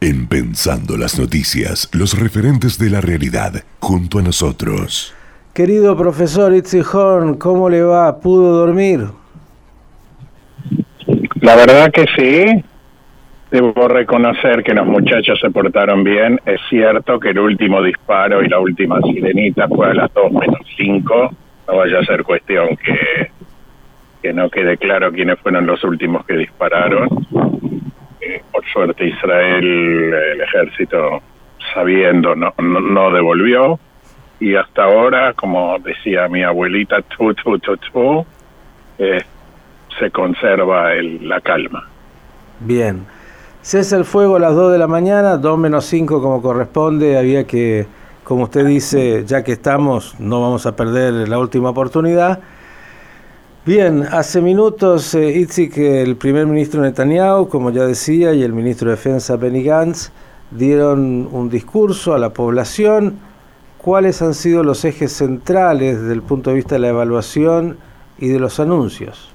En Pensando las Noticias, los referentes de la realidad, junto a nosotros. Querido profesor Itzik Horn, ¿cómo le va? ¿Pudo dormir? La verdad que sí. Debo reconocer que los muchachos se portaron bien. Es cierto que el último disparo y la última sirenita fue a las 2:05. No vaya a ser cuestión que no quede claro quiénes fueron los últimos que dispararon. Por suerte Israel, el ejército, sabiendo, no devolvió. Y hasta ahora, como decía mi abuelita, se conserva la calma. Bien. Cesa el fuego a las 2 de la mañana, 2:05 como corresponde. Había que, como usted dice, ya que estamos, no vamos a perder la última oportunidad. Bien, hace minutos, Itzik, el primer ministro Netanyahu, como ya decía, y el ministro de Defensa Benny Gantz dieron un discurso a la población. ¿Cuáles han sido los ejes centrales desde el punto de vista de la evaluación y de los anuncios?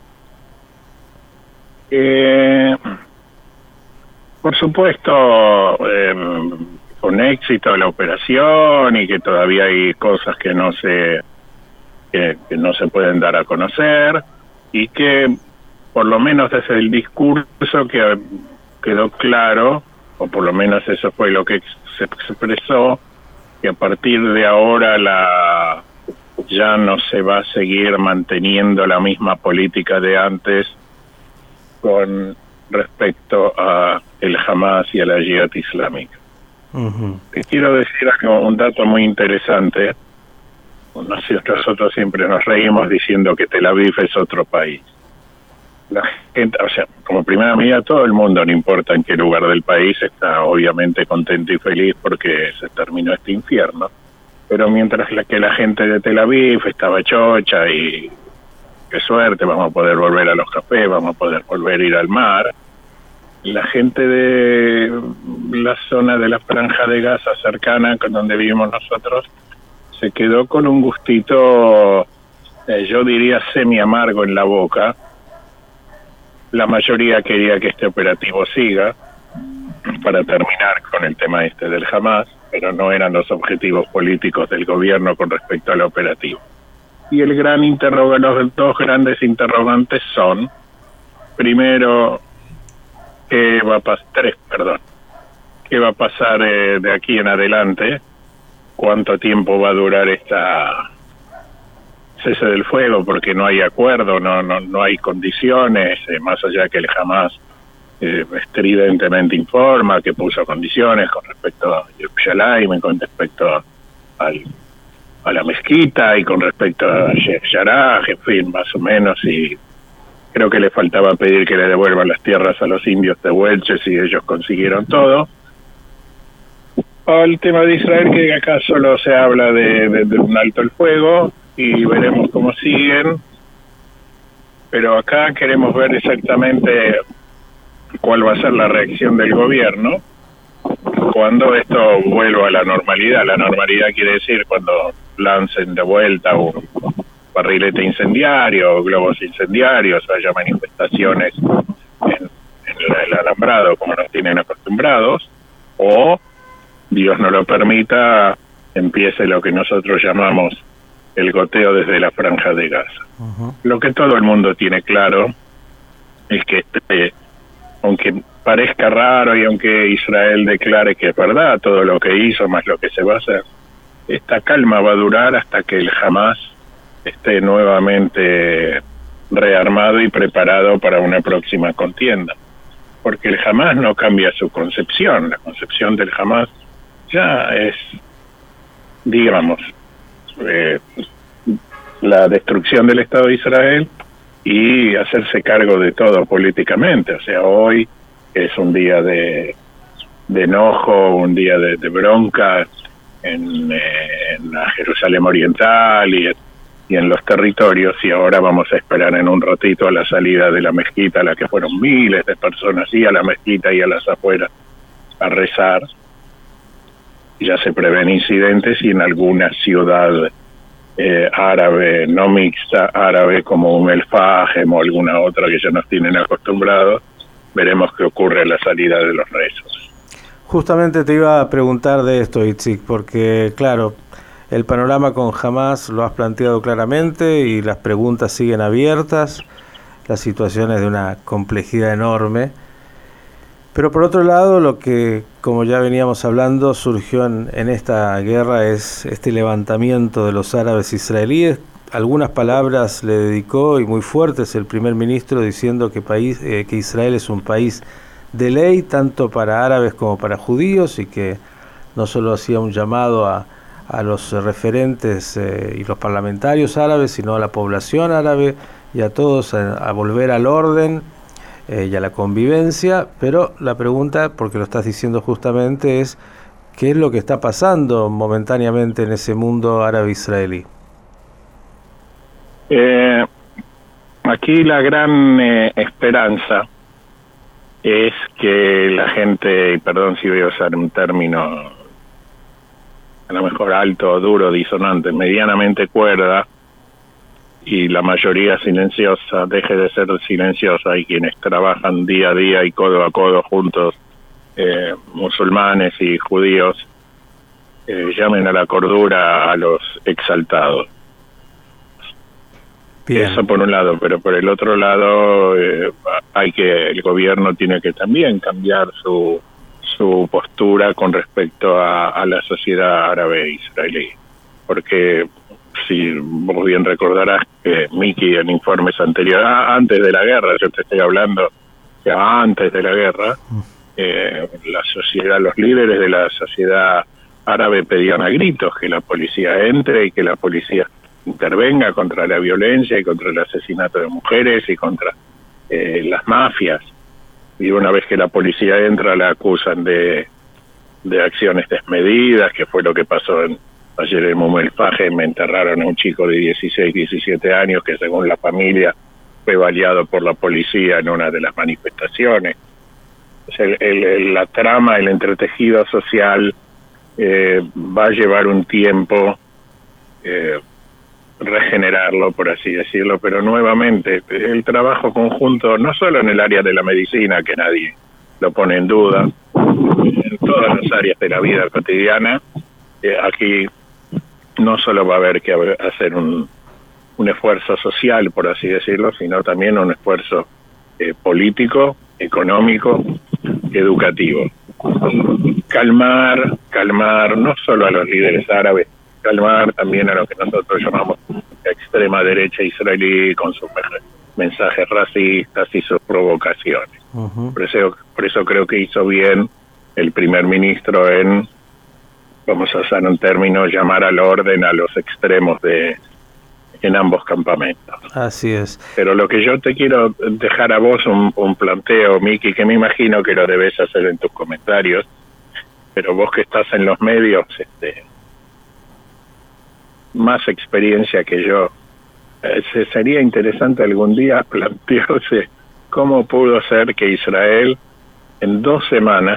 Por supuesto, con éxito la operación y que todavía hay cosas que no se pueden dar a conocer, y que por lo menos desde el discurso que quedó claro, o por lo menos eso fue lo que se expresó, que a partir de ahora ya no se va a seguir manteniendo la misma política de antes con respecto a el Hamas y a la Yihad Islámica. Te quiero decir un dato muy interesante. Nosotros siempre nos reímos diciendo que Tel Aviv es otro país. La gente, o sea, como primera medida, todo el mundo, no importa en qué lugar del país, está obviamente contento y feliz porque se terminó este infierno. Pero mientras que la gente de Tel Aviv estaba chocha y qué suerte, vamos a poder volver a los cafés, vamos a poder volver a ir al mar, la gente de la zona de la Franja de Gaza cercana con donde vivimos nosotros se quedó con un gustito, yo diría semi amargo en la boca. La mayoría quería que este operativo siga para terminar con el tema del Hamas, pero no eran los objetivos políticos del gobierno con respecto al operativo. Y los dos grandes interrogantes son, primero, ¿qué va a pasar de aquí en adelante? ¿Cuánto tiempo va a durar esta cese del fuego? Porque no hay acuerdo, no hay condiciones, más allá que el Hamas estridentemente informa que puso condiciones con respecto a Yerushalayim, con respecto a la mezquita y con respecto a Yaraj, en fin, más o menos, y creo que le faltaba pedir que le devuelvan las tierras a los indios tehuelches y ellos consiguieron todo. El tema de Israel, que acá solo se habla de un alto el fuego y veremos cómo siguen, pero acá queremos ver exactamente cuál va a ser la reacción del gobierno cuando esto vuelva a la normalidad. La normalidad quiere decir cuando lancen de vuelta un barrilete incendiario, globos incendiarios, haya manifestaciones en el alambrado como nos tienen acostumbrados, o Dios no lo permita, empiece lo que nosotros llamamos el goteo desde la Franja de Gaza. Lo que todo el mundo tiene claro es que aunque parezca raro y aunque Israel declare que es verdad todo lo que hizo más lo que se va a hacer, esta calma va a durar hasta que el Hamas esté nuevamente rearmado y preparado para una próxima contienda. Porque el Hamas no cambia su concepción. La concepción del Hamas ya es, digamos, la destrucción del Estado de Israel y hacerse cargo de todo políticamente. O sea, hoy es un día de enojo, un día de bronca en la Jerusalén Oriental y en los territorios, y ahora vamos a esperar en un ratito a la salida de la mezquita, a la que fueron miles de personas, y a la mezquita y a las afueras a rezar. Ya se prevén incidentes y en alguna ciudad árabe, no mixta, árabe como el Fajem o alguna otra que ya nos tienen acostumbrados, veremos qué ocurre a la salida de los rezos. Justamente te iba a preguntar de esto, Itzik, porque claro, el panorama con Hamás lo has planteado claramente y las preguntas siguen abiertas, la situación es de una complejidad enorme, pero por otro lado lo que, como ya veníamos hablando, surgió en esta guerra es este levantamiento de los árabes israelíes. Algunas palabras le dedicó y muy fuertes el primer ministro diciendo que Israel es un país de ley tanto para árabes como para judíos y que no solo hacía un llamado a los referentes y los parlamentarios árabes, sino a la población árabe y a todos a volver al orden y a la convivencia. Pero la pregunta, porque lo estás diciendo justamente, es ¿qué es lo que está pasando momentáneamente en ese mundo árabe-israelí? Aquí la gran esperanza es que la gente, y perdón si voy a usar un término a lo mejor alto, duro, disonante, medianamente cuerda, y la mayoría silenciosa, deje de ser silenciosa, y quienes trabajan día a día y codo a codo juntos, musulmanes y judíos, llamen a la cordura a los exaltados. Bien. Eso por un lado, pero por el otro lado el gobierno tiene que también cambiar su postura con respecto a la sociedad árabe israelí, porque si vos bien recordarás que Miki en informes anteriores, antes de la guerra, yo te estoy hablando ya antes de la guerra, la sociedad, los líderes de la sociedad árabe pedían a gritos que la policía entre y que la policía intervenga contra la violencia y contra el asesinato de mujeres y contra las mafias. Y una vez que la policía entra la acusan de acciones desmedidas, que fue lo que pasó ayer en Umm el Fajem. Enterraron a un chico de 16, 17 años que según la familia fue baleado por la policía en una de las manifestaciones. O sea, la trama, el entretejido social va a llevar un tiempo regenerarlo, por así decirlo, pero nuevamente el trabajo conjunto, no solo en el área de la medicina, que nadie lo pone en duda, en todas las áreas de la vida cotidiana, aquí no solo va a haber que hacer un esfuerzo social, por así decirlo, sino también un esfuerzo político, económico, educativo. Calmar no solo a los líderes árabes, calmar también a lo que nosotros llamamos extrema derecha israelí con sus mensajes racistas y sus provocaciones. Uh-huh. Por eso creo que hizo bien el primer ministro en, vamos a usar un término, llamar al orden a los extremos en ambos campamentos. Así es. Pero lo que yo te quiero dejar a vos un planteo, Miki, que me imagino que lo debes hacer en tus comentarios, pero vos que estás en los medios, más experiencia que yo, sería interesante algún día plantearse cómo pudo ser que Israel en 2 semanas,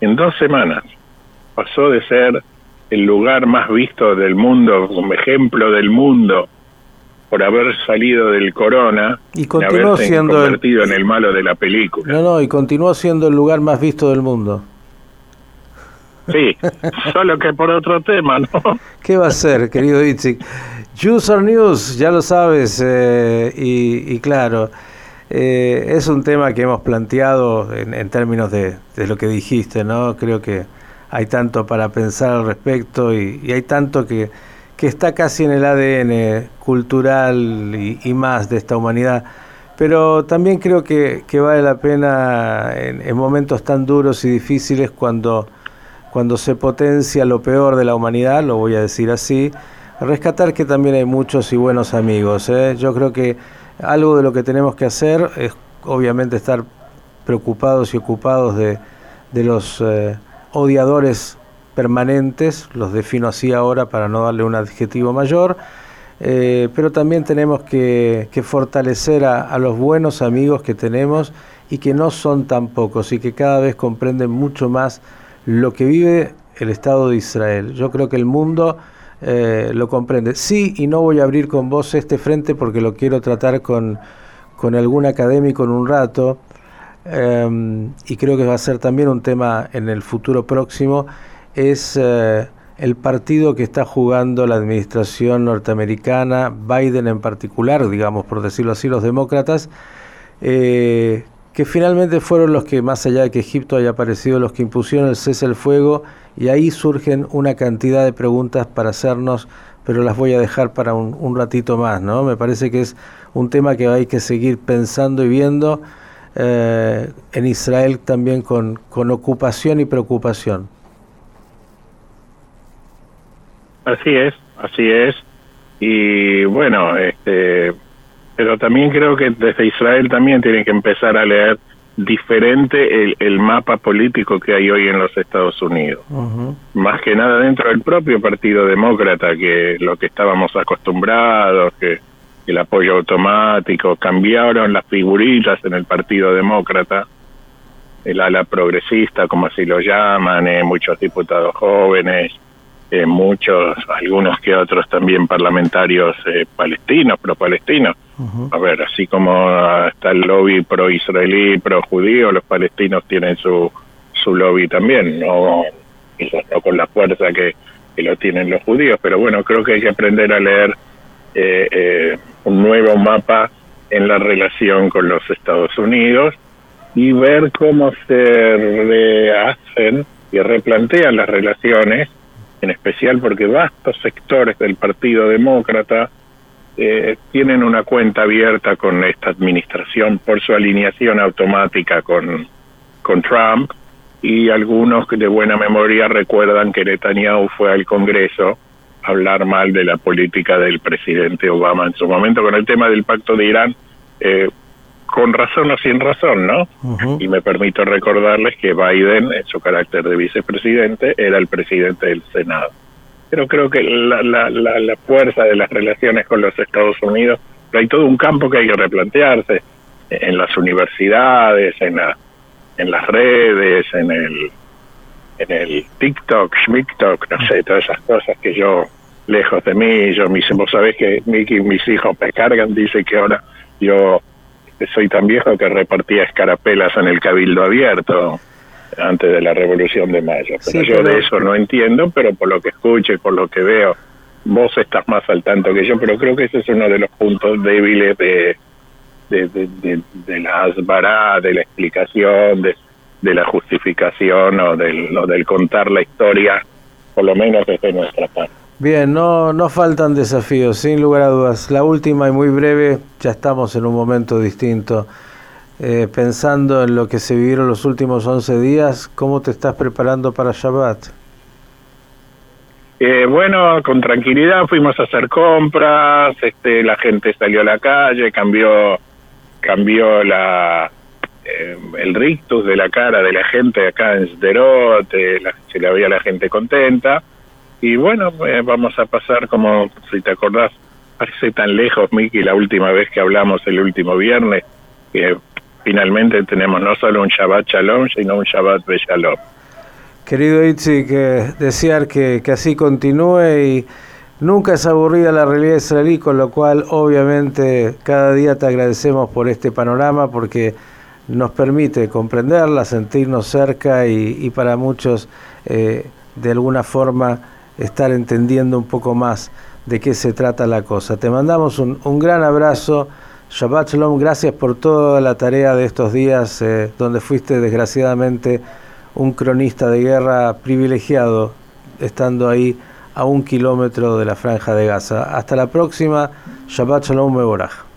pasó de ser el lugar más visto del mundo, como ejemplo del mundo, por haber salido del corona y continuó haberse siendo convertido en el malo de la película. Y continuó siendo el lugar más visto del mundo. Sí, solo que por otro tema, ¿no? ¿Qué va a ser, querido Itzik? Jews or News, ya lo sabes, y claro, es un tema que hemos planteado en términos de lo que dijiste, ¿no? Creo que hay tanto para pensar al respecto y hay tanto que está casi en el ADN cultural y más de esta humanidad, pero también creo que vale la pena en momentos tan duros y difíciles cuando se potencia lo peor de la humanidad, lo voy a decir así, rescatar que también hay muchos y buenos amigos, ¿eh? Yo creo que algo de lo que tenemos que hacer es obviamente estar preocupados y ocupados de los odiadores permanentes, los defino así ahora para no darle un adjetivo mayor, pero también tenemos que fortalecer a los buenos amigos que tenemos y que no son tan pocos y que cada vez comprenden mucho más lo que vive el Estado de Israel. Yo creo que el mundo lo comprende. Sí, y no voy a abrir con vos este frente porque lo quiero tratar con algún académico en un rato, y creo que va a ser también un tema en el futuro próximo, es el partido que está jugando la administración norteamericana, Biden en particular, digamos, por decirlo así, los demócratas, que finalmente fueron los que, más allá de que Egipto haya aparecido, los que impusieron el cese al fuego, y ahí surgen una cantidad de preguntas para hacernos, pero las voy a dejar para un ratito más, ¿no? Me parece que es un tema que hay que seguir pensando y viendo, en Israel también con ocupación y preocupación. Así es, y bueno, pero también creo que desde Israel también tienen que empezar a leer diferente el mapa político que hay hoy en los Estados Unidos. Uh-huh. Más que nada dentro del propio Partido Demócrata, que lo que estábamos acostumbrados, que el apoyo automático, cambiaron las figuritas en el Partido Demócrata, el ala progresista, como así lo llaman, muchos diputados jóvenes, algunos que otros también parlamentarios palestinos, pro-palestinos. Uh-huh. A ver, así como está el lobby pro-israelí, pro-judío, los palestinos tienen su lobby también, no con la fuerza que lo tienen los judíos, pero bueno, creo que hay que aprender a leer un nuevo mapa en la relación con los Estados Unidos y ver cómo se rehacen y replantean las relaciones, en especial porque vastos sectores del Partido Demócrata tienen una cuenta abierta con esta administración por su alineación automática con Trump, y algunos de buena memoria recuerdan que Netanyahu fue al Congreso a hablar mal de la política del presidente Obama en su momento con el tema del pacto de Irán, con razón o sin razón, ¿no? Uh-huh. Y me permito recordarles que Biden, en su carácter de vicepresidente, era el presidente del Senado. Pero creo que la fuerza de las relaciones con los Estados Unidos, pero hay todo un campo que hay que replantearse en las universidades, en las redes, en el TikTok, Schmiktok, no sé, todas esas cosas que yo, lejos de mí, vos sabés que mis hijos me cargan, dice que ahora yo soy tan viejo que repartía escarapelas en el Cabildo Abierto antes de la Revolución de Mayo. Pero yo de eso no entiendo, pero por lo que escucho y por lo que veo, vos estás más al tanto que yo, pero creo que ese es uno de los puntos débiles de la asbará, de la explicación, de la justificación o del contar la historia, por lo menos desde nuestra parte. Bien, no faltan desafíos, sin lugar a dudas. La última y muy breve, ya estamos en un momento distinto. Pensando en lo que se vivieron los últimos 11 días, ¿cómo te estás preparando para Shabbat? Bueno, con tranquilidad fuimos a hacer compras, la gente salió a la calle, cambió el rictus de la cara de la gente acá en Sderot, se le veía a la gente contenta, y bueno, vamos a pasar, como si te acordás, parece tan lejos, Miki, la última vez que hablamos el último viernes, que finalmente tenemos no solo un Shabbat Shalom, sino un Shabbat Beshalom. Querido Itzik, desear que así continúe, y nunca es aburrida la realidad israelí, con lo cual obviamente cada día te agradecemos por este panorama, porque nos permite comprenderla, sentirnos cerca y para muchos de alguna forma estar entendiendo un poco más de qué se trata la cosa. Te mandamos un gran abrazo. Shabbat Shalom, gracias por toda la tarea de estos días, donde fuiste desgraciadamente un cronista de guerra privilegiado, estando ahí a 1 kilómetro de la Franja de Gaza. Hasta la próxima. Shabbat Shalom Mevorach.